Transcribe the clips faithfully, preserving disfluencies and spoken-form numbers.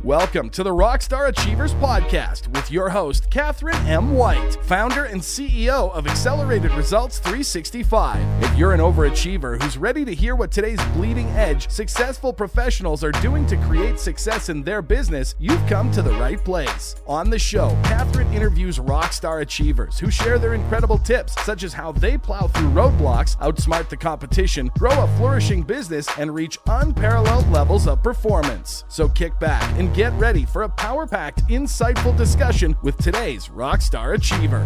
Welcome to the Rockstar Achievers Podcast with your host, Catherine M. White, founder and C E O of Accelerated Results three sixty-five. If you're an overachiever who's ready to hear what today's bleeding edge successful professionals are doing to create success in their business, you've come to the right place. On the show, Catherine interviews rockstar achievers who share their incredible tips, such as how they plow through roadblocks, outsmart the competition, grow a flourishing business, and reach unparalleled levels of performance. So kick back and get ready for a power-packed, insightful discussion with today's rockstar achiever.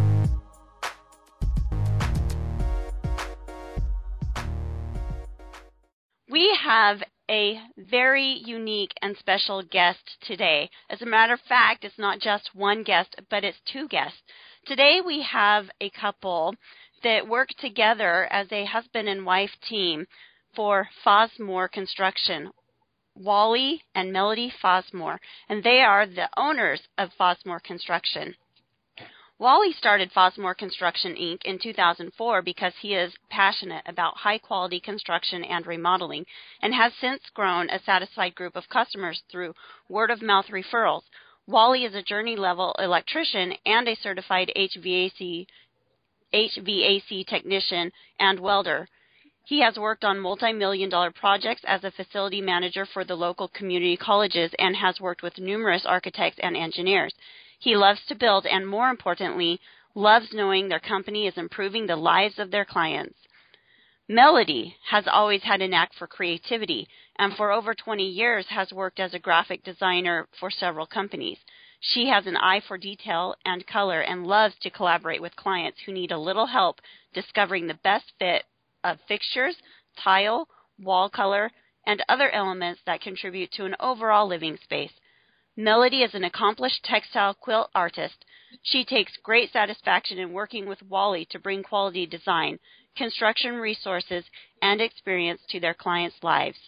We have a very unique and special guest today. As a matter of fact, it's not just one guest, but it's two guests. Today we have a couple that work together as a husband and wife team for Fosmore Construction, Wally and Melody Fosmore, and they are the owners of Fosmore Construction. Wally started Fosmore Construction, Incorporated in two thousand four because he is passionate about high-quality construction and remodeling and has since grown a satisfied group of customers through word-of-mouth referrals. Wally is a journey-level electrician and a certified H V A C, H V A C technician and welder. He has worked on multi-million dollar projects as a facility manager for the local community colleges and has worked with numerous architects and engineers. He loves to build and, more importantly, loves knowing their company is improving the lives of their clients. Melody has always had a knack for creativity and for over twenty years has worked as a graphic designer for several companies. She has an eye for detail and color and loves to collaborate with clients who need a little help discovering the best fit of fixtures, tile, wall color, and other elements that contribute to an overall living space. Melody is an accomplished textile quilt artist. She takes great satisfaction in working with Wally to bring quality design, construction resources, and experience to their clients' lives.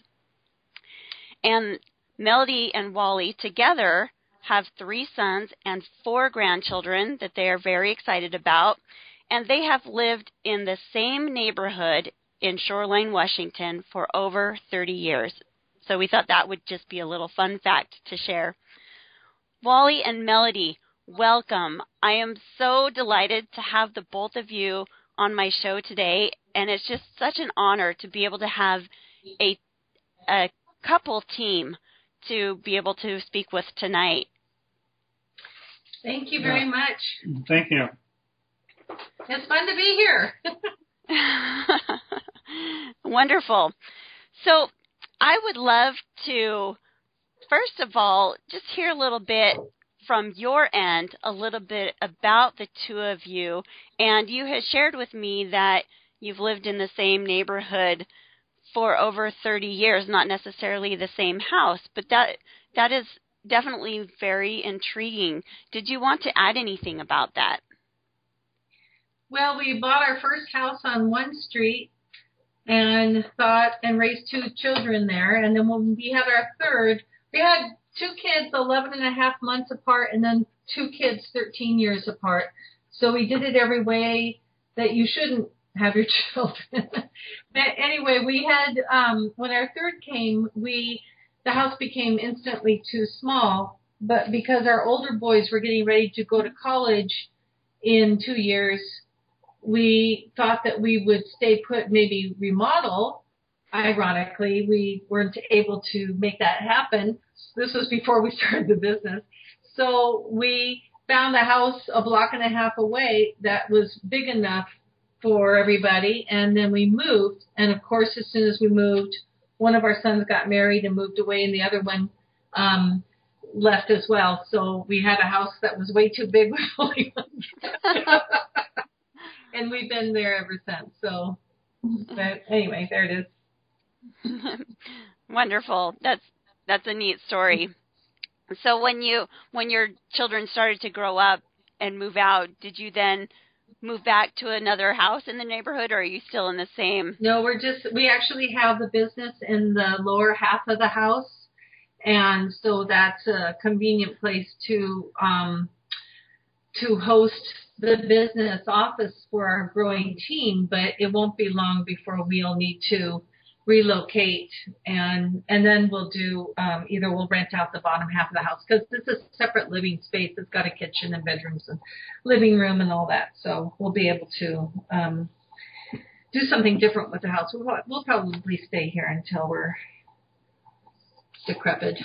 And Melody and Wally together have three sons and four grandchildren that they are very excited about. And they have lived in the same neighborhood in Shoreline, Washington for over thirty years. So we thought that would just be a little fun fact to share. Wally and Melody, welcome. I am so delighted to have the both of you on my show today, and it's just such an honor to be able to have a, a couple team to be able to speak with tonight. Thank you very much. Thank you. It's fun to be here. Wonderful. So I would love to, first of all, just hear a little bit from your end, a little bit about the two of you. And you had shared with me that you've lived in the same neighborhood for over thirty years, not necessarily the same house, but that that is definitely very intriguing. Did you want to add anything about that? Well, we bought our first house on one street and thought and raised two children there. And then when we had our third, we had two kids eleven and a half months apart and then two kids thirteen years apart. So we did it every way that you shouldn't have your children. But anyway, we had, um, when our third came, we, the house became instantly too small. But because our older boys were getting ready to go to college in two years, we thought that we would stay put, maybe remodel. Ironically, we weren't able to make that happen. This was before we started the business. So we found a house a block and a half away that was big enough for everybody, and then we moved. And, of course, as soon as we moved, one of our sons got married and moved away, and the other one um, left as well. So we had a house that was way too big. And we've been there ever since. So, but anyway, there it is. Wonderful. That's that's a neat story. So when you when your children started to grow up and move out, did you then move back to another house in the neighborhood, or are you still in the same? No, we're just we actually have the business in the lower half of the house, and so that's a convenient place to um, to host the business office for our growing team. But it won't be long before we'll need to relocate, and and then we'll do um, either we'll rent out the bottom half of the house because it's a separate living space. It's got a kitchen and bedrooms and living room and all that. So we'll be able to um, do something different with the house. We'll, we'll probably stay here until we're decrepit.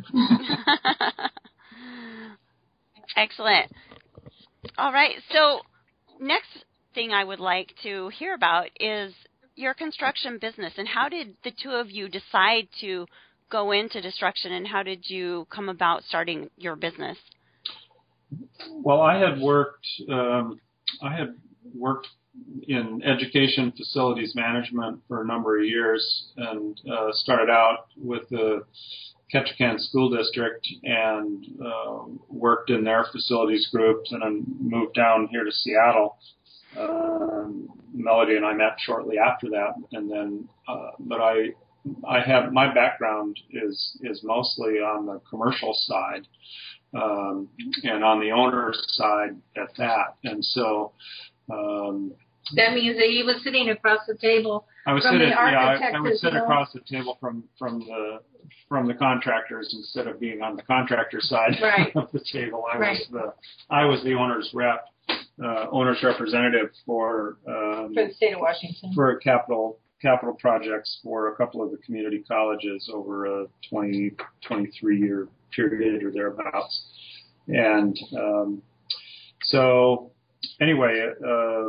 Excellent. All right. So next thing I would like to hear about is your construction business, and how did the two of you decide to go into construction, and how did you come about starting your business? Well, I had worked. Um, I had worked in education facilities management for a number of years, and uh, started out with the Ketchikan School District and uh, worked in their facilities groups, and then moved down here to Seattle. Uh, Melody and I met shortly after that, and then, uh, but I, I have my background is is mostly on the commercial side, um, and on the owner's side at that, and so. Um, that means that he was sitting across the table. I was from sitting, the yeah, I, architect I would as sit well. across the table from from the from the contractors instead of being on the contractor side right. of the table. I right. was the I was the owner's rep. Uh, owner's representative for um, for the state of Washington for capital capital projects for a couple of the community colleges over a twenty, twenty-three year period or thereabouts. And um, so anyway, uh,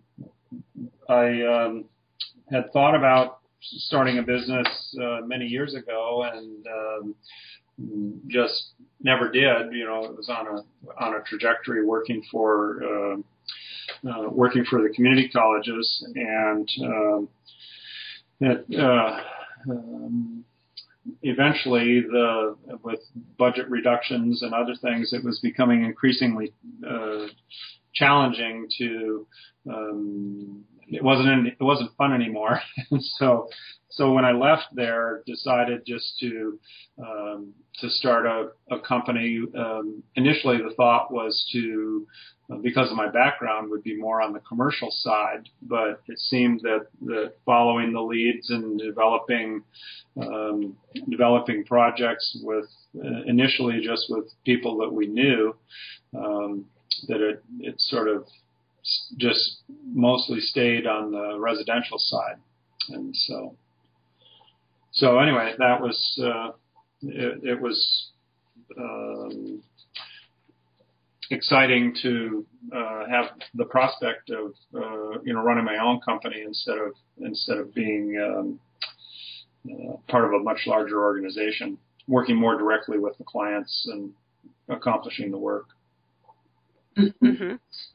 I um, had thought about starting a business uh, many years ago, and um, just never did. You know, it was on a on a trajectory working for uh, uh, working for the community colleges, and um, it, uh, um, eventually, the with budget reductions and other things, it was becoming increasingly uh, challenging to. Um, it wasn't any, it wasn't fun anymore, and so. So when I left there, decided just to um, to start a, a company. Um, initially, the thought was to, uh, because of my background, would be more on the commercial side. But it seemed that, that following the leads and developing um, developing projects with uh, initially just with people that we knew, um, that it it sort of just mostly stayed on the residential side, and so. So anyway, that was uh, it, it was um, exciting to uh, have the prospect of uh, you know running my own company instead of instead of being um, uh, part of a much larger organization, working more directly with the clients and accomplishing the work. Mm-hmm.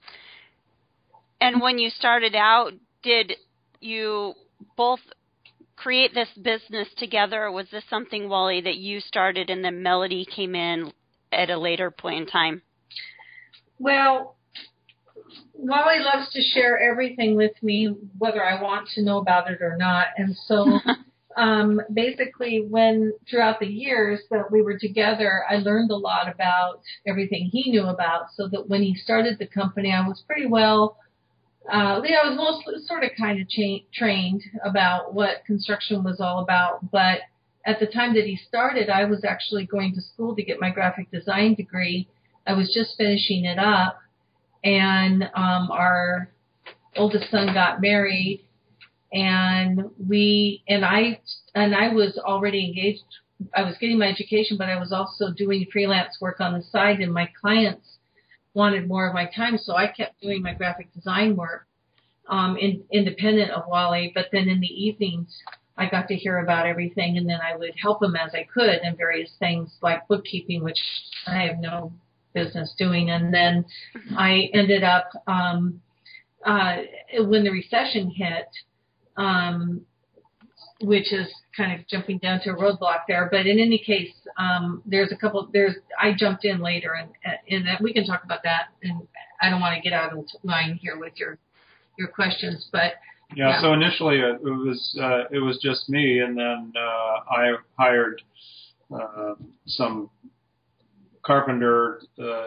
And when you started out, did you both create this business together, or was this something, Wally, that you started and then Melody came in at a later point in time? Well, Wally loves to share everything with me, whether I want to know about it or not. And so um, basically when throughout the years that we were together, I learned a lot about everything he knew about, so that when he started the company, I was pretty well Uh, Leo was mostly sort of kind of cha- trained about what construction was all about, but at the time that he started, I was actually going to school to get my graphic design degree. I was just finishing it up, and um, our oldest son got married, and we and I and I was already engaged. I was getting my education, but I was also doing freelance work on the side, and my clients wanted more of my time, so I kept doing my graphic design work um, in, independent of Wally. But then in the evenings, I got to hear about everything, and then I would help him as I could in various things like bookkeeping, which I have no business doing. And then I ended up, um, uh, when the recession hit, um, which is kind of jumping down to a roadblock there. But in any case, um, there's a couple, there's, I jumped in later, and, and that we can talk about that. And I don't want to get out of line here with your, your questions, but. Yeah. yeah. So initially it was, uh, it was just me. And then, uh, I hired, uh, some carpenter, uh,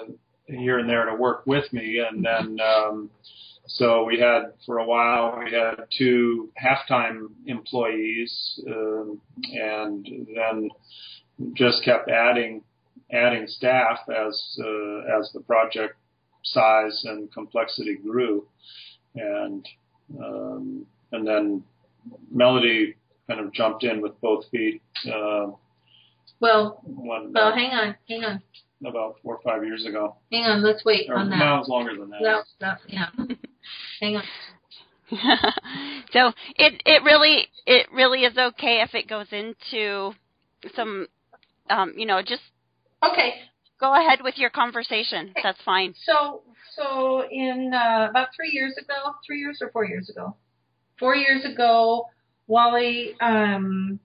here and there to work with me. And then, um, so we had, for a while, we had two half-time employees, um, and then just kept adding, adding staff as, uh, as the project size and complexity grew. And, um, and then Melody kind of jumped in with both feet, uh, Well, one, well, hang on, hang on, about four or five years ago. hang on. Let's wait Or, on that. no, it was longer than that. No, no, yeah. Hang on. So it it really it really is okay if it goes into some, um, you know, just Okay. go ahead with your conversation. That's fine. So, so in uh, about three years ago, three years or four years ago, four years ago, Wally um,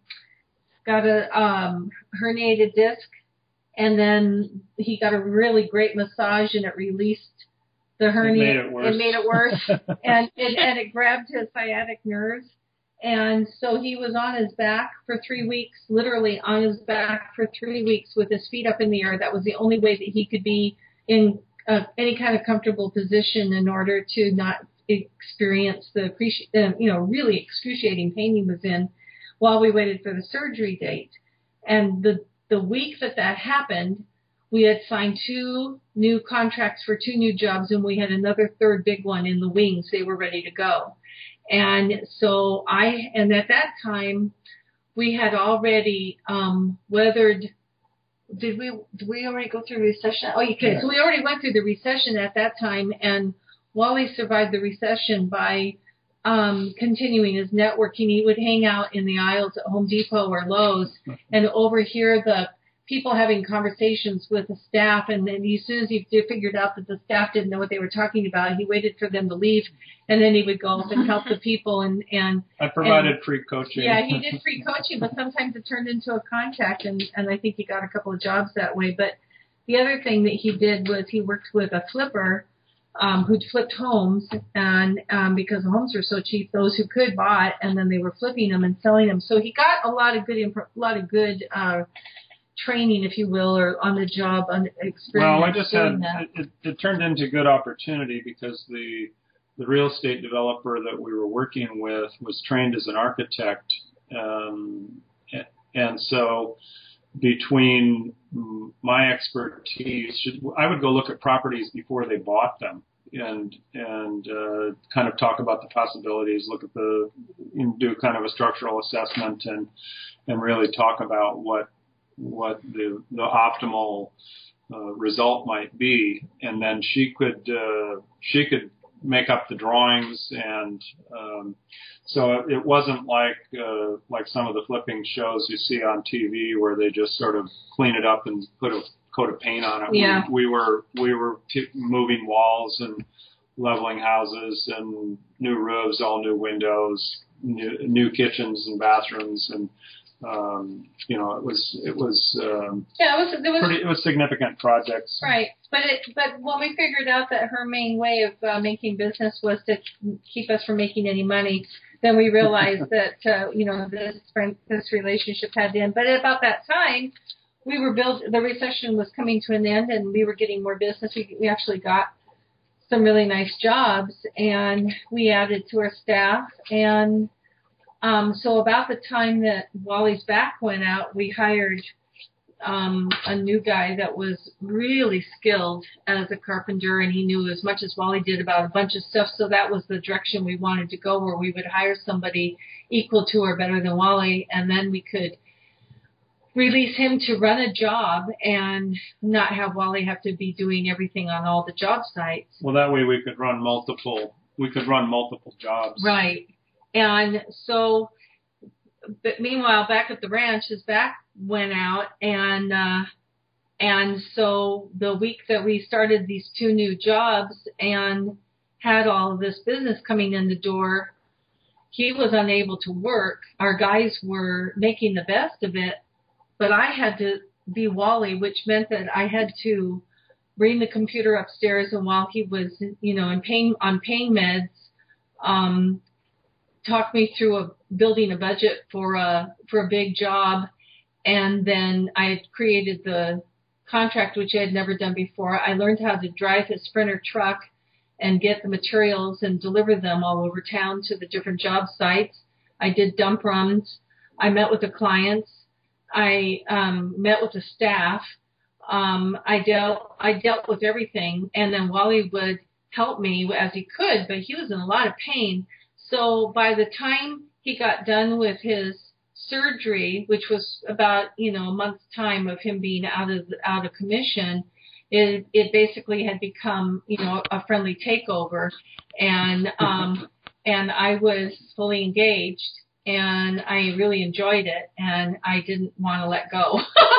got a um, herniated disc, and then he got a really great massage, and it released the hernia. It made it worse. It made it worse, and it, and it grabbed his sciatic nerves. And so he was on his back for three weeks, literally on his back for three weeks with his feet up in the air. That was the only way that he could be in uh, any kind of comfortable position in order to not experience the, uh, you know, really excruciating pain he was in while we waited for the surgery date. And the, the week that that happened, we had signed two new contracts for two new jobs, and we had another third big one in the wings. They were ready to go. And so I, and at that time, we had already um, weathered, did we, did we already go through recession? Oh, okay. Yeah. So we already went through the recession at that time, and Wally survived the recession by um, continuing his networking. He would hang out in the aisles at Home Depot or Lowe's and overhear the people having conversations with the staff, and then as soon as he figured out that the staff didn't know what they were talking about, he waited for them to leave, and then he would go up and help the people. And, and I provided and, free coaching. Yeah, he did free coaching, but sometimes it turned into a contract, and, and I think he got a couple of jobs that way. But the other thing that he did was he worked with a flipper um, who'd flipped homes, and um, because the homes were so cheap, those who could bought, and then they were flipping them and selling them. So he got a lot of good, imp- a lot of good. Uh, training, if you will, or on the job on experience. Well, I just had it, it turned into good opportunity because the the real estate developer that we were working with was trained as an architect, um, and so between my expertise, I would go look at properties before they bought them, and and uh, kind of talk about the possibilities, look at the, you know, do kind of a structural assessment, and and really talk about what. what the, the optimal uh, result might be, and then she could uh, she could make up the drawings, and um, so it wasn't like uh, like some of the flipping shows you see on T V where they just sort of clean it up and put a coat of paint on it. Yeah. We, we were we were t- moving walls and leveling houses and new roofs, all new windows, new, new kitchens and bathrooms, and Um, you know, it was it was um, yeah, it was it was pretty, it was significant projects. Right, but it but when we figured out that her main way of uh, making business was to keep us from making any money, then we realized that uh, you know this friend, this relationship had to end. But at about that time, we were built. The recession was coming to an end, and we were getting more business. We we actually got some really nice jobs, and we added to our staff. And Um, so about the time that Wally's back went out, we hired um, a new guy that was really skilled as a carpenter, and he knew as much as Wally did about a bunch of stuff. So that was the direction we wanted to go, where we would hire somebody equal to or better than Wally, and then we could release him to run a job and not have Wally have to be doing everything on all the job sites. Well, that way we could run multiple. We could run multiple jobs. Right. And so, but meanwhile, back at the ranch, his back went out, and uh, and so the week that we started these two new jobs and had all of this business coming in the door, he was unable to work. Our guys were making the best of it, but I had to be Wally, which meant that I had to bring the computer upstairs, and while he was, you know, in pain on pain meds, um, talked me through a, building a budget for a for a big job, and then I had created the contract, which I had never done before. I learned how to drive his Sprinter truck and get the materials and deliver them all over town to the different job sites. I did dump runs. I met with the clients. I um, met with the staff. Um, I dealt I dealt with everything, and then Wally would help me as he could, but he was in a lot of pain. So by the time he got done with his surgery, which was about you know a month's time of him being out of out of commission, it it basically had become you know a friendly takeover, and um, and I was fully engaged. And I really enjoyed it, and I didn't want to let go.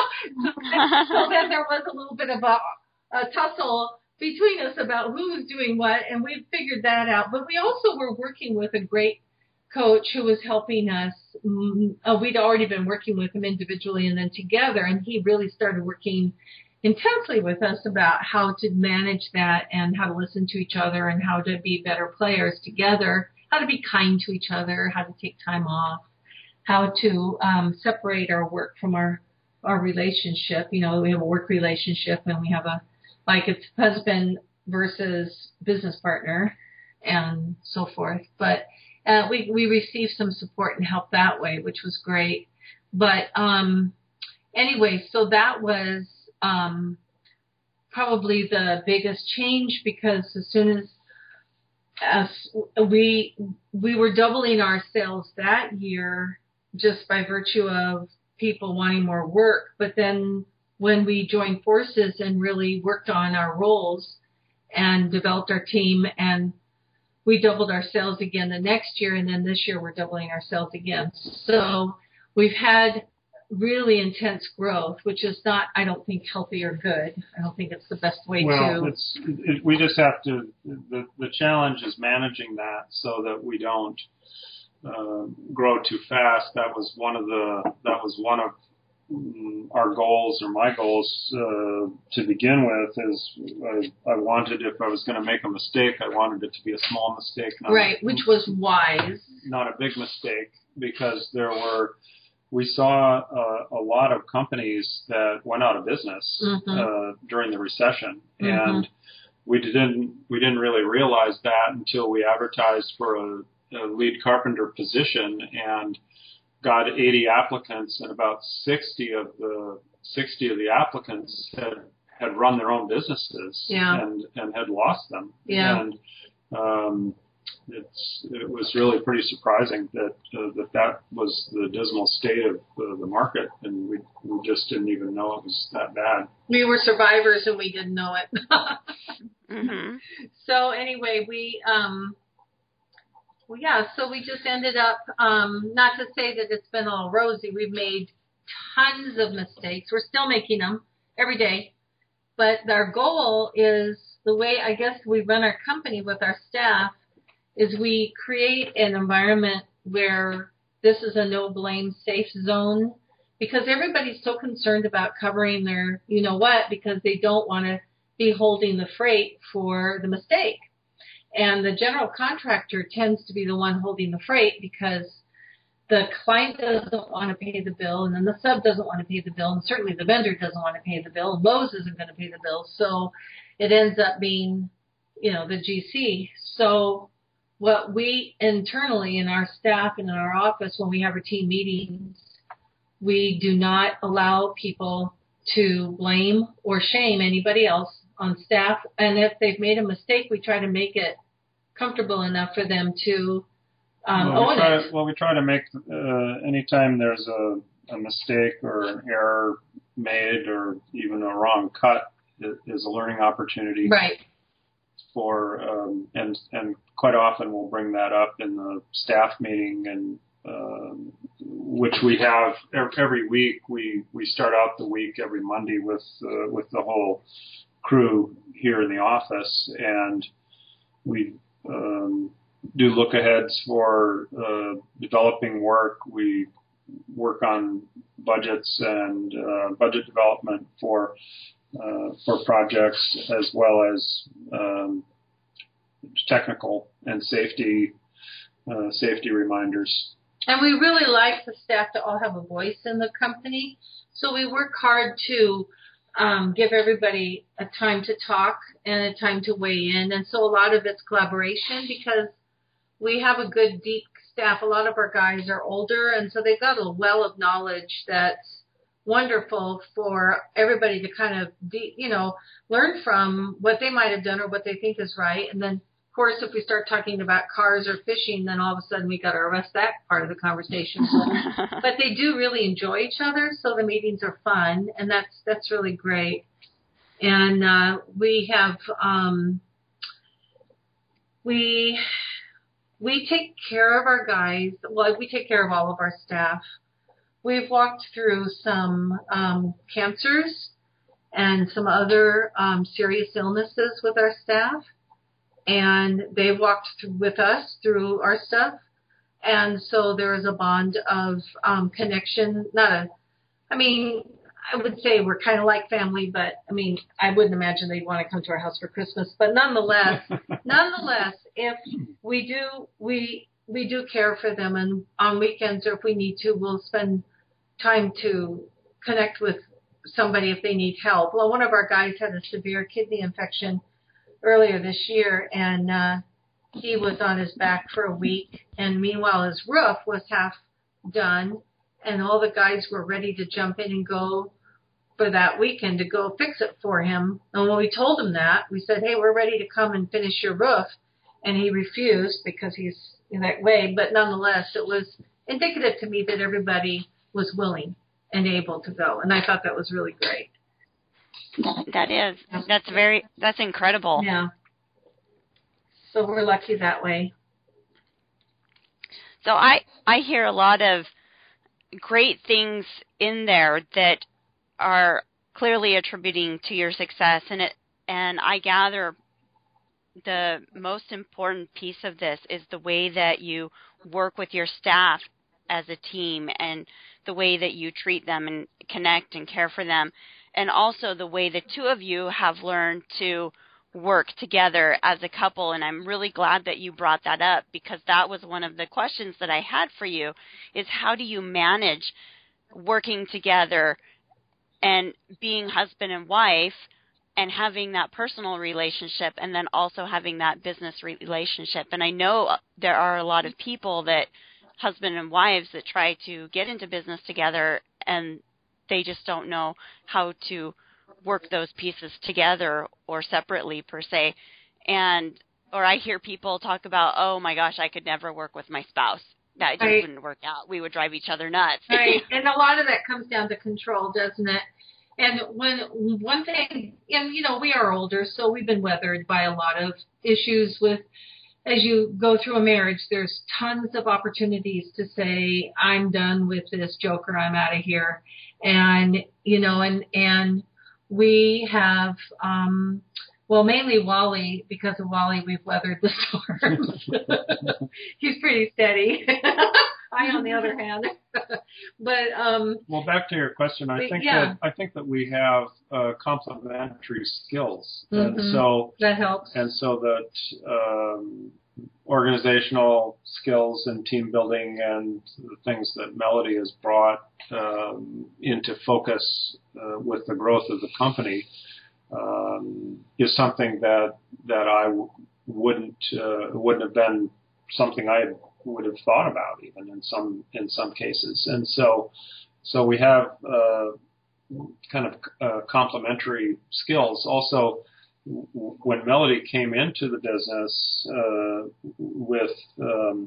So then there was a little bit of a, a tussle between us about who was doing what, and we figured that out. But we also were working with a great coach who was helping us. Uh, we'd already been working with him individually and then together, and he really started working intensely with us about how to manage that and how to listen to each other and how to be better players together. How to be kind to each other, how to take time off, how to um, separate our work from our, our relationship. You know, we have a work relationship and we have a, like it's husband versus business partner and so forth. But uh, we, we received some support and help that way, which was great. But um, anyway, so that was um, probably the biggest change because as soon as As we we were doubling our sales that year just by virtue of people wanting more work. But then when we joined forces and really worked on our roles and developed our team, and we doubled our sales again the next year, and then this year we're doubling our sales again. So we've had really intense growth, which is not, I don't think, healthy or good. I don't think it's the best way well, to. It's, it, we just have to, the, the challenge is managing that so that we don't uh, grow too fast. That was one of the, that was one of um, our goals or my goals uh, to begin with is I, I wanted, if I was going to make a mistake, I wanted it to be a small mistake. Not right, a, which was wise. Not a big mistake because there were, we saw uh, a lot of companies that went out of business mm-hmm. uh, during the recession, mm-hmm. and we didn't we didn't really realize that until we advertised for a, a lead carpenter position and got eighty applicants, and about sixty of the sixty of the applicants had had run their own businesses yeah. and and had lost them. Yeah. And um, It's, it was really pretty surprising that uh, that that was the dismal state of uh, the market, and we we just didn't even know it was that bad. We were survivors, and we didn't know it. mm-hmm. So anyway, we um, well, yeah. So we just ended up. Um, not to say that it's been all rosy. We've made tons of mistakes. We're still making them every day, but our goal is the way I guess we run our company with our staff. Is we create an environment where this is a no-blame safe zone because everybody's so concerned about covering their you-know-what because they don't want to be holding the freight for the mistake. And the general contractor tends to be the one holding the freight because the client doesn't want to pay the bill, and then the sub doesn't want to pay the bill, and certainly the vendor doesn't want to pay the bill, and Lowe's isn't going to pay the bill. So it ends up being, you know, the G C. So what we internally in our staff and in our office, when we have our team meetings, we do not allow people to blame or shame anybody else on staff. And if they've made a mistake, we try to make it comfortable enough for them to um, well, own we try, it. Well, we try to make, uh, anytime there's a, a mistake or an error made or even a wrong cut is a learning opportunity. Right. For um, and and quite often we'll bring that up in the staff meeting, and um, which we have every week. We we start out the week every Monday with uh, with the whole crew here in the office, and we um, do look aheads for uh, developing work. We work on budgets and uh, budget development for. Uh, for projects as well as um, technical and safety uh, safety reminders. And we really like the staff to all have a voice in the company, so we work hard to um, give everybody a time to talk and a time to weigh in. And so a lot of it's collaboration because we have a good, deep staff. A lot of our guys are older, and so they've got a well of knowledge that's wonderful for everybody to kind of, de- you know, learn from what they might have done or what they think is right. And then, of course, if we start talking about cars or fishing, then all of a sudden we got to arrest that part of the conversation. But they do really enjoy each other, so the meetings are fun, and that's that's really great. And uh, we have um, we we take care of our guys. Well, we take care of all of our staff. We've walked through some um, cancers and some other um, serious illnesses with our staff. And they've walked through with us through our stuff. And so there is a bond of um, connection. Not a, I mean, I would say we're kind of like family, but I mean, I wouldn't imagine they'd want to come to our house for Christmas. But nonetheless, nonetheless, if we do, we we do care for them. And on weekends, or if we need to, we'll spend time to connect with somebody if they need help. Well, one of our guys had a severe kidney infection earlier this year, and uh, he was on his back for a week. And meanwhile, his roof was half done, and all the guys were ready to jump in and go for that weekend to go fix it for him. And when we told him that, we said, hey, we're ready to come and finish your roof. And he refused because he's in that way. But nonetheless, it was indicative to me that everybody was willing and able to go. And I thought that was really great. That is. That's very, that's incredible. Yeah. So we're lucky that way. So I, I hear a lot of great things in there that are clearly attributing to your success. And it, and I gather the most important piece of this is the way that you work with your staff as a team and the way that you treat them and connect and care for them. And also the way the two of you have learned to work together as a couple. And I'm really glad that you brought that up, because that was one of the questions that I had for you, is how do you manage working together and being husband and wife and having that personal relationship and then also having that business relationship. And I know there are a lot of people that, husband and wives, that try to get into business together and they just don't know how to work those pieces together or separately per se. And, or I hear people talk about, oh my gosh, I could never work with my spouse. That just right. wouldn't work out. We would drive each other nuts. Right. And a lot of that comes down to control, doesn't it? And when one thing, and you know, we are older, so we've been weathered by a lot of issues with, as you go through a marriage, there's tons of opportunities to say, I'm done with this joker, I'm out of here. And, you know, and, and we have, um, well, mainly Wally, because of Wally, we've weathered the storms. He's pretty steady. I, on the other hand, but um. Well, back to your question, I but, think yeah. that I think that we have uh, complementary skills, Mm-hmm. and so that helps. And so that um, organizational skills and team building and the things that Melody has brought um, into focus uh, with the growth of the company um, is something that that I w- wouldn't uh, wouldn't have been something I had would have thought about even in some in some cases. And so so we have uh, kind of uh, complementary skills. Also, w- when Melody came into the business uh, with um,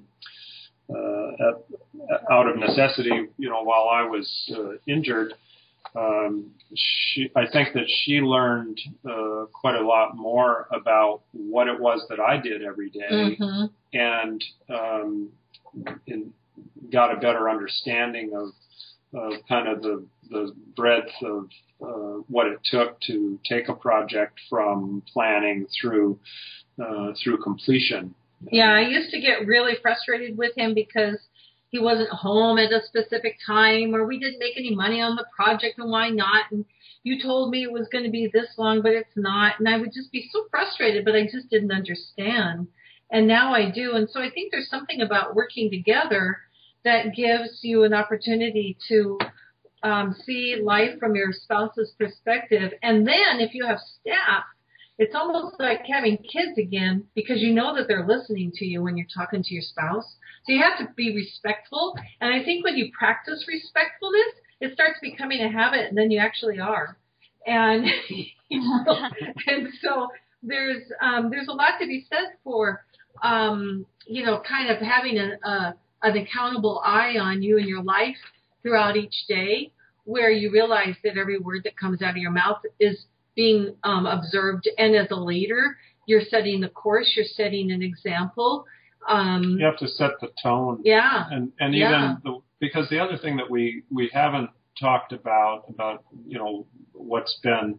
uh, at, out of necessity, you know, while I was uh, injured, um, she I think that she learned uh, quite a lot more about what it was that I did every day. Mm-hmm. And um, in, got a better understanding of, of kind of the, the breadth of uh, what it took to take a project from planning through uh, through completion. Yeah, I used to get really frustrated with him because he wasn't home at a specific time, or we didn't make any money on the project, and why not? And you told me it was going to be this long, but it's not. And I would just be so frustrated, but I just didn't understand. And now I do. And so I think there's something about working together that gives you an opportunity to um, see life from your spouse's perspective. And then if you have staff, it's almost like having kids again, because you know that they're listening to you when you're talking to your spouse. So you have to be respectful. And I think when you practice respectfulness, it starts becoming a habit, and then you actually are. And you know, and so there's um, there's a lot to be said for um, you know, kind of having a, a an accountable eye on you and your life throughout each day, where you realize that every word that comes out of your mouth is being um, observed. And as a leader, you're setting the course, you're setting an example. Um, you have to set the tone. Yeah. And, and even yeah. the, because the other thing that we, we haven't talked about, about, you know, what's been,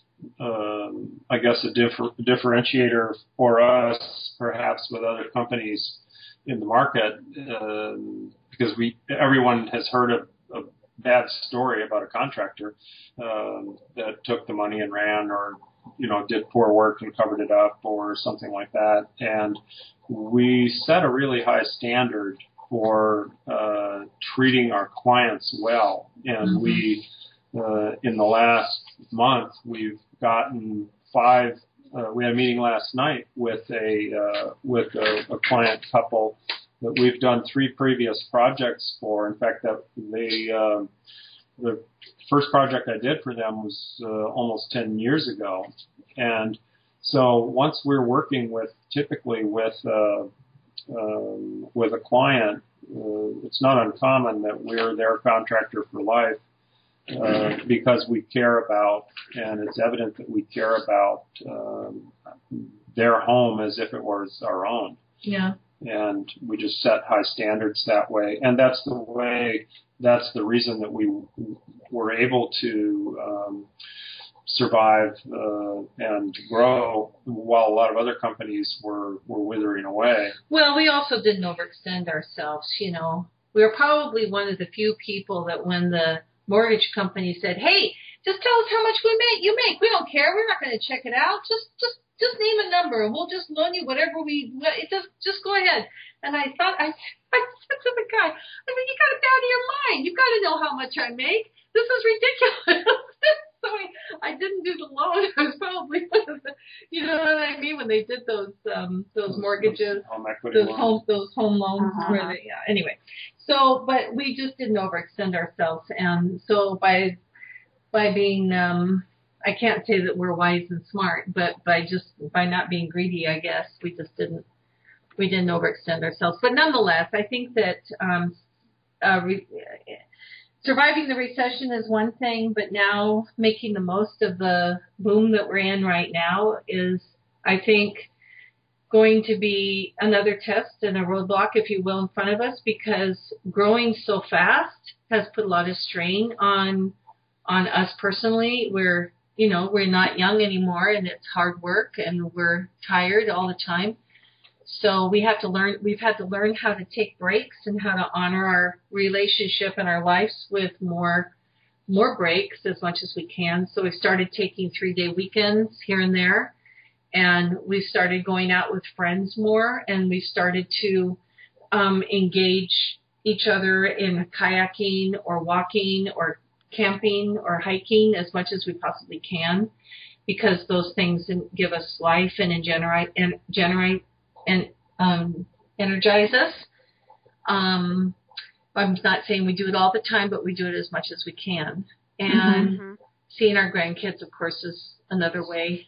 um, I guess, a differ, differentiator for us, perhaps with other companies in the market, uh, because we, everyone has heard of, of bad story about a contractor um, that took the money and ran, or you know did poor work and covered it up, or something like that. And we set a really high standard for uh, treating our clients well. And mm-hmm. we, uh, in the last month, we've gotten five. Uh, we had a meeting last night with a uh, with a, a client couple that we've done three previous projects for. In fact, that they, uh, the first project I did for them was uh, almost ten years ago. And so once we're working with, typically with, uh, um, with a client, uh, it's not uncommon that we're their contractor for life, uh, because we care about, and it's evident that we care about, um, their home as if it was our own. Yeah. And we just set high standards that way. And that's the way, that's the reason that we were able to um, survive uh, and grow while a lot of other companies were, were withering away. Well, we also didn't overextend ourselves, you know. We were probably one of the few people that when the mortgage company said, hey, just tell us how much we make, you make. We don't care. We're not going to check it out. Just, just, Just name a number, and we'll just loan you whatever we. It just, just go ahead. And I thought, I, I said to the guy, I mean, you got it out of your mind. You got to know how much I make. This is ridiculous. So I, I didn't do the loan. I was probably one of the, you know what I mean, when they did those, um, those mortgages, home equity those loans. home, those home loans. Uh-huh. Where they, yeah. Anyway, so but we just didn't overextend ourselves, and so by, by being. Um, I can't say that we're wise and smart, but by just by not being greedy, I guess we just didn't we didn't overextend ourselves. But nonetheless, I think that um, uh, re- surviving the recession is one thing, but now making the most of the boom that we're in right now is, I think, going to be another test and a roadblock, if you will, in front of us, because growing so fast has put a lot of strain on on us personally. We're You know, we're not young anymore, and it's hard work, and we're tired all the time. So we have to learn, we've had to learn how to take breaks and how to honor our relationship and our lives with more, more breaks as much as we can. So we started taking three day weekends here and there, and we started going out with friends more, and we started to um, engage each other in kayaking or walking or camping or hiking as much as we possibly can, because those things give us life and generate and generate and um, energize us. Um, I'm not saying we do it all the time, but we do it as much as we can. And mm-hmm. seeing our grandkids, of course, is another way.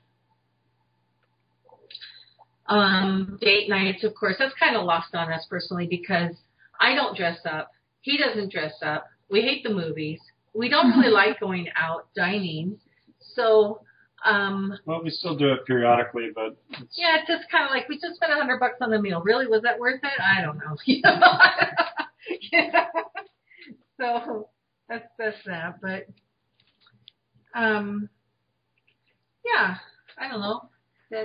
Um, date nights, of course, that's kind of lost on us personally, because I don't dress up. He doesn't dress up. We hate the movies. We don't really like going out dining. So, um, well, we still do it periodically, but it's... yeah, it's just kind of like, we just spent a hundred bucks on the meal. Really? Was that worth it? I don't know. yeah. So that's, that's that. But, um, yeah, I don't know. That.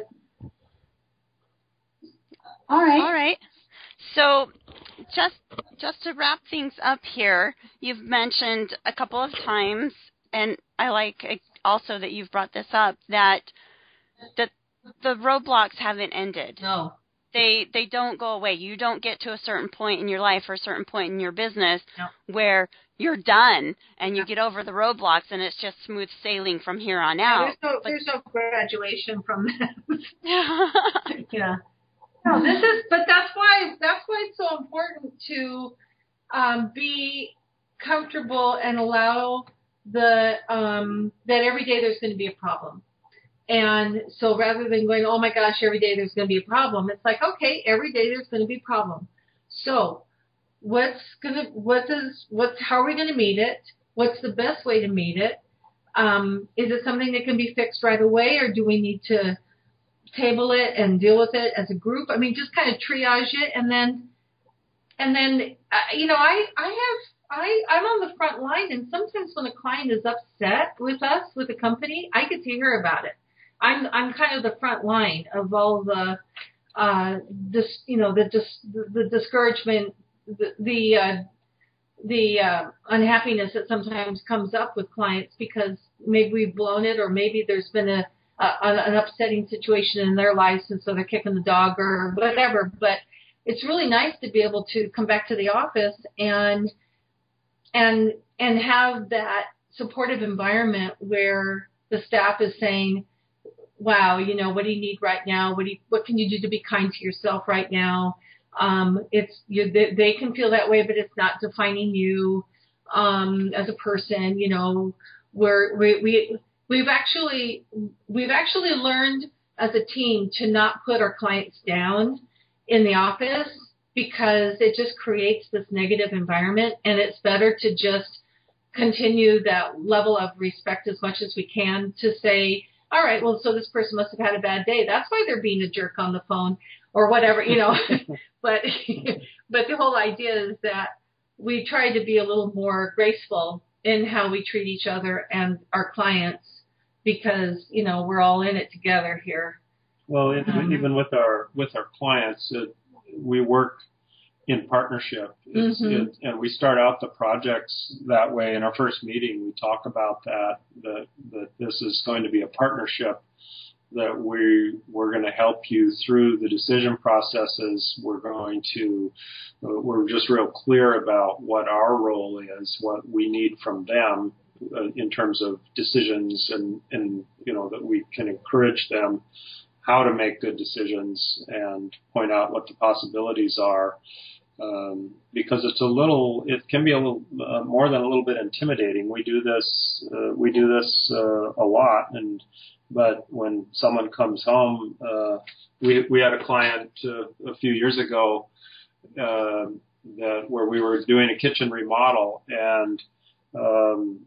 All right. All right. So just just to wrap things up here, you've mentioned a couple of times, and I like also that you've brought this up, that that the roadblocks haven't ended. No. they they don't go away. You don't get to a certain point in your life or a certain point in your business no. where you're done and you get over the roadblocks and it's just smooth sailing from here on out. Yeah, there's no but, there's no graduation from that. yeah. No, this is but that's why that's why it's so important to um, be comfortable and allow the um, that every day there's going to be a problem. And so rather than going, oh my gosh, every day there's going to be a problem, it's like, okay, every day there's going to be a problem. So what's going to, what does, what's, how are we going to meet it? What's the best way to meet it? Um, is it something that can be fixed right away, or do we need to table it and deal with it as a group? I mean, just kind of triage it. And then, and then, uh, you know, I, I have, I, I'm on the front line, and sometimes when a client is upset with us, with the company, I get to hear about it. I'm I'm kind of the front line of all the uh this you know the dis, the discouragement, the the uh, the uh, unhappiness that sometimes comes up with clients because maybe we've blown it, or maybe there's been a, a an upsetting situation in their lives, and so they're kicking the dog or whatever. But it's really nice to be able to come back to the office and and and have that supportive environment where the staff is saying, wow, you know, what do you need right now? What do you, what can you do to be kind to yourself right now? Um, it's you, they, they can feel that way, but it's not defining you um, as a person. You know, we're, we we we've actually we've actually learned as a team to not put our clients down in the office, because it just creates this negative environment, and it's better to just continue that level of respect as much as we can to say, all right, well, so this person must have had a bad day. That's why they're being a jerk on the phone or whatever, you know. but but the whole idea is that we try to be a little more graceful in how we treat each other and our clients, because, you know, we're all in it together here. Well, it, um, even with our with our clients, it, we work in partnership, it's, mm-hmm. it, and we start out the projects that way. In our first meeting, we talk about that, that, that this is going to be a partnership, that we, we're going to help you through the decision processes. We're going to, uh, we're just real clear about what our role is, what we need from them uh, in terms of decisions, and, and, you know, that we can encourage them how to make good decisions and point out what the possibilities are. Um, because it's a little, it can be a little uh, more than a little bit intimidating. We do this, uh, we do this uh, a lot, and but when someone comes home, uh, we we had a client uh, a few years ago uh, that where we were doing a kitchen remodel, and um,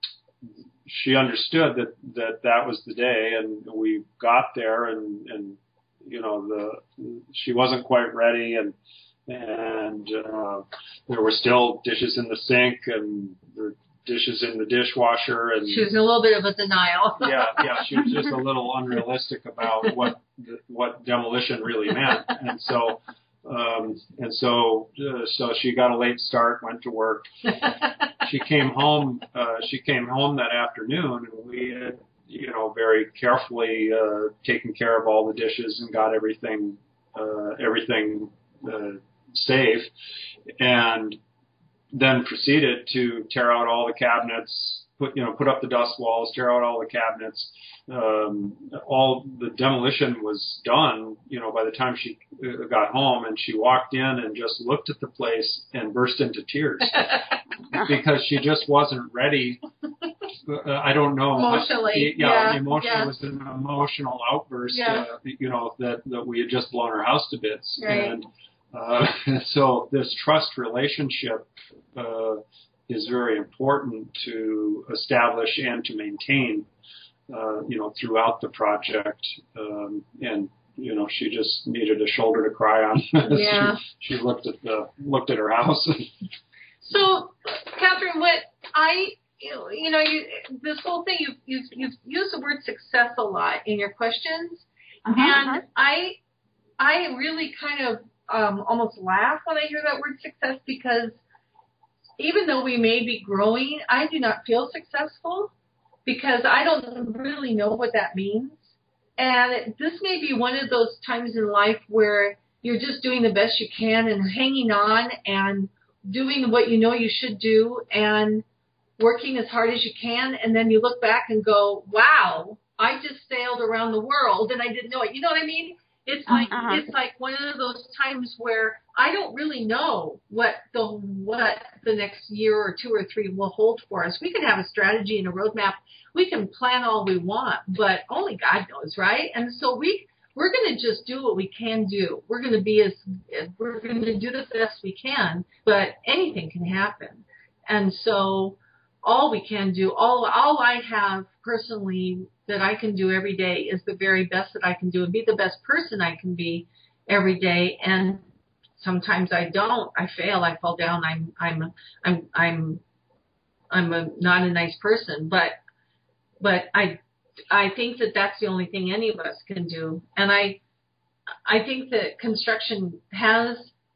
she understood that, that that was the day, and we got there, and, and you know the she wasn't quite ready, and. And uh, there were still dishes in the sink, and there were dishes in the dishwasher. And she was in a little bit of a denial. yeah, yeah, she was just a little unrealistic about what what demolition really meant. And so, um, and so, uh, so she got a late start, went to work. She came home. Uh, she came home that afternoon, and we had, you know, very carefully uh, taken care of all the dishes and got everything, uh, everything. Uh, safe, and then proceeded to tear out all the cabinets, put you know put up the dust walls, tear out all the cabinets. Um, all the demolition was done, you know, by the time she got home, and she walked in and just looked at the place and burst into tears because she just wasn't ready. Uh, I don't know. Emotionally, yeah, yeah, emotionally yeah. was an emotional outburst. Yeah. Uh, you know that that we had just blown her house to bits, right. and. Uh, so this trust relationship uh, is very important to establish and to maintain, uh, you know, throughout the project. Um, and you know, she just needed a shoulder to cry on. Yeah. she, she looked at the looked at her house. So, Catherine, what I you know, you this whole thing you've you've, you've used the word success a lot in your questions, uh-huh, and uh-huh. I I really kind of. Um, almost laugh when I hear that word success, because even though we may be growing, I do not feel successful because I don't really know what that means. And it, this may be one of those times in life where you're just doing the best you can and hanging on and doing what you know you should do and working as hard as you can. And then you look back and go, wow, I just sailed around the world and I didn't know it. You know what I mean? It's like, uh-huh. it's like one of those times where I don't really know what the, what the next year or two or three will hold for us. We can have a strategy and a roadmap. We can plan all we want, but only God knows, right? And so we, we're going to just do what we can do. We're going to be as, we're going to do the best we can, but anything can happen. And so all we can do, all, all I have personally that I can do every day is the very best that I can do and be the best person I can be every day. And sometimes I don't, I fail, I fall down. I'm, I'm, I'm, I'm, I'm a, not a nice person, but, but I, I think that that's the only thing any of us can do. And I, I think that construction has,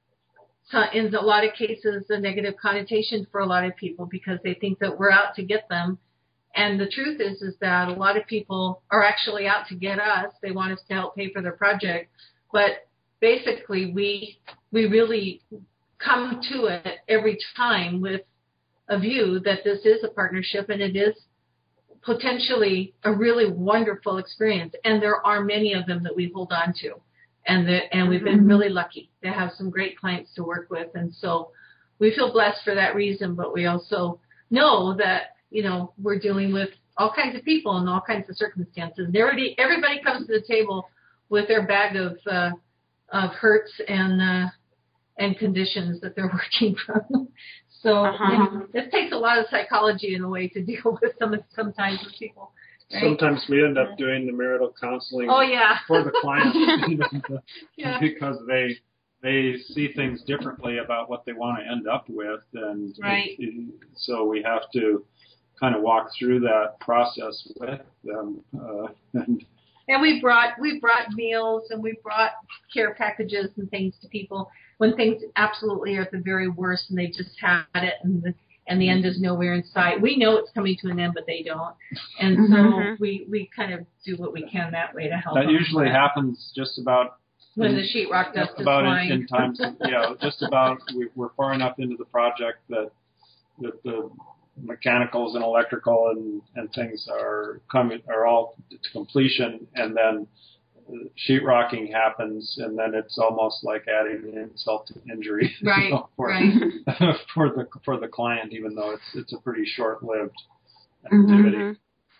in a lot of cases, a negative connotation for a lot of people because they think that we're out to get them. And the truth is, is that a lot of people are actually out to get us. They want us to help pay for their project. But basically, we, we really come to it every time with a view that this is a partnership and it is potentially a really wonderful experience. And there are many of them that we hold on to. And the, and we've been really lucky to have some great clients to work with. And so we feel blessed for that reason, but we also know that, you know, we're dealing with all kinds of people and all kinds of circumstances. And everybody, everybody comes to the table with their bag of, uh, of hurts and, uh, and conditions that they're working from. So uh-huh. you know, it takes a lot of psychology in a way to deal with some, sometimes with people. Right? Sometimes we end up doing the marital counseling oh, yeah. for the client you know, yeah. because they they see things differently about what they want to end up with, and right. it, it, so we have to kind of walk through that process with them. Uh, and, and we brought we brought meals and we brought care packages and things to people when things absolutely are at the very worst and they just had it and the and the end is nowhere in sight. We know it's coming to an end, but they don't. And so mm-hmm. we, we kind of do what we can that way to help That them. usually happens just about when in, the sheetrock dust is about flying. in, in times, you know, just about we, we're far enough into the project that that the mechanicals and electrical and, and things are coming are all to completion, and then sheetrocking happens, and then it's almost like adding insult to injury right, you know, for, right. for the for the client, even though it's it's a pretty short-lived activity. Mm-hmm.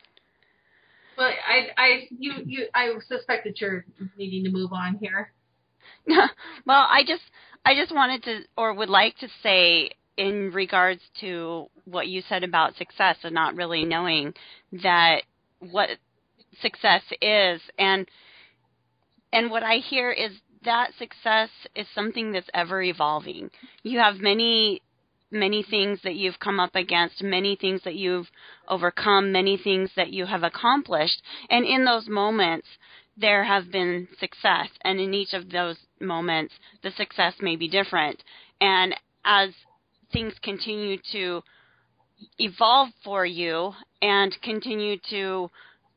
Well, I I you you I suspect that you're needing to move on here. Well, I just I just wanted to or would like to say in regards to what you said about success and not really knowing that what success is, and And what I hear is that success is something that's ever evolving. You have many, many things that you've come up against, many things that you've overcome, many things that you have accomplished. And in those moments, there have been success. And in each of those moments, the success may be different. And as things continue to evolve for you and continue to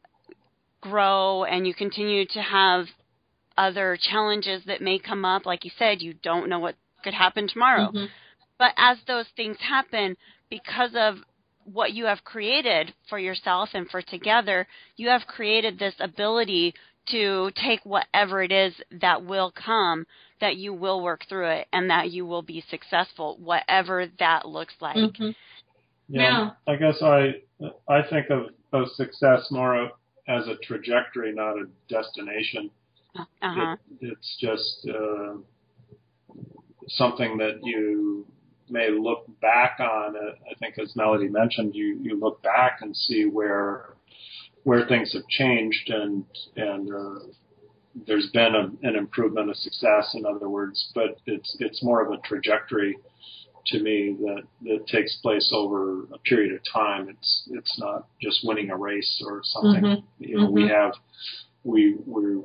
grow and you continue to have other challenges that may come up. Like you said, you don't know what could happen tomorrow. Mm-hmm. But as those things happen, because of what you have created for yourself and for together, you have created this ability to take whatever it is that will come, that you will work through it, and that you will be successful, whatever that looks like. Mm-hmm. Yeah, yeah. I guess I I think of, of success more as a trajectory, not a destination. Uh-huh. It, it's just uh, something that you may look back on. Uh, I think, as Melody mentioned, you, you look back and see where where things have changed, and and uh, there's been a, an improvement, a success, in other words. But it's it's more of a trajectory to me that, that takes place over a period of time. It's it's not just winning a race or something. Mm-hmm. You know, mm-hmm. we have we we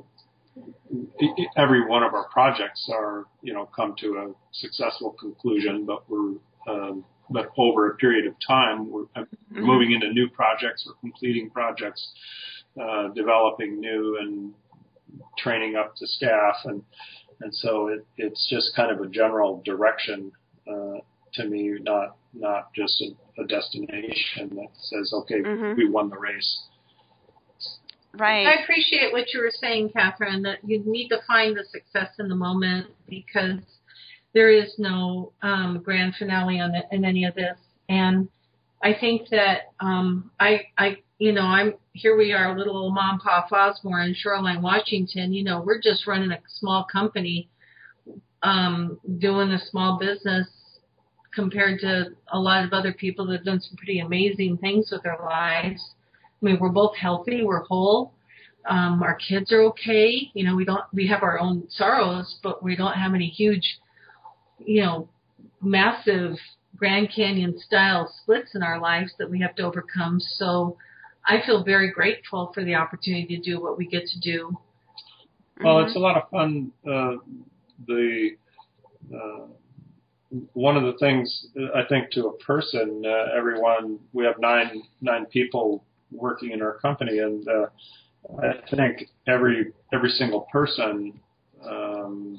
every one of our projects are, you know, come to a successful conclusion, but we're, um, but over a period of time, we're mm-hmm. moving into new projects or completing projects, uh, developing new and training up the staff. And, and so it, it's just kind of a general direction uh, to me, not not just a, a destination that says, okay, mm-hmm. we won the race. Right. I appreciate what you were saying, Catherine, that you need to find the success in the moment, because there is no um, grand finale on it, in any of this. And I think that um, I, I, you know, I'm here. We are, little old mom, pop Osborne in Shoreline, Washington. You know, we're just running a small company, um, doing a small business compared to a lot of other people that have done some pretty amazing things with their lives. I mean, we're both healthy. We're whole. Um, our kids are okay. You know, we don't. We have our own sorrows, but we don't have any huge, you know, massive Grand Canyon style splits in our lives that we have to overcome. So I feel very grateful for the opportunity to do what we get to do. Well, mm-hmm. It's a lot of fun. Uh, the uh, one of the things I think to a person, uh, everyone, we have nine nine people working in our company, and uh, I think every every single person um,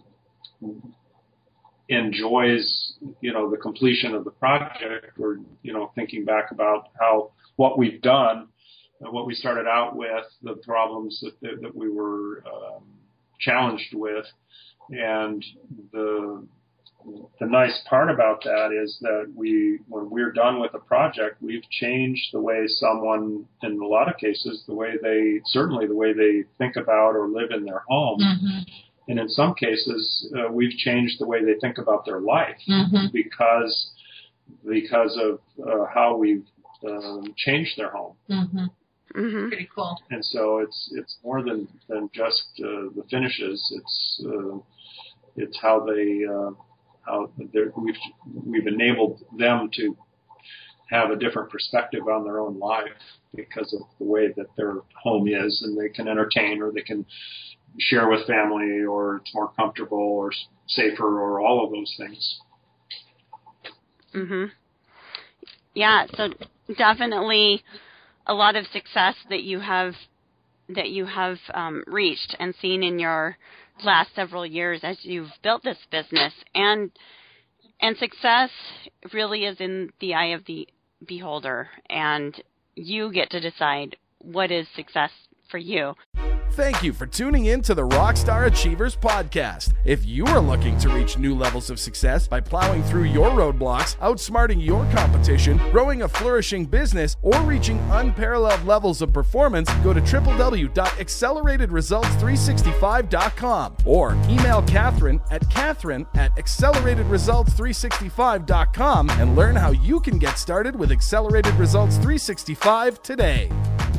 enjoys, you know, the completion of the project, or, you know, thinking back about how what we've done, and what we started out with, the problems that that, that we were um, challenged with, and the the nice part about that is that we, when we're done with a project, we've changed the way someone, in a lot of cases, the way they, certainly the way they think about or live in their home. Mm-hmm. And in some cases, uh, we've changed the way they think about their life mm-hmm. because, because of uh, how we've um, changed their home. Mm-hmm. Mm-hmm. Pretty cool. And so it's, it's more than, than just uh, the finishes. It's, uh, it's how they, uh, how we've we've enabled them to have a different perspective on their own life because of the way that their home is, and they can entertain, or they can share with family, or it's more comfortable or safer, or all of those things. Mhm. Yeah, so definitely a lot of success that you have that you have um, reached and seen in your last several years as you've built this business, and and success really is in the eye of the beholder, and you get to decide what is success for you. Thank you for tuning in to the Rockstar Achievers podcast. If you are looking to reach new levels of success by plowing through your roadblocks, outsmarting your competition, growing a flourishing business, or reaching unparalleled levels of performance, go to w w w dot accelerated results three sixty-five dot com or email Catherine at Catherine at accelerated results three sixty-five dot com and learn how you can get started with Accelerated Results three sixty-five today.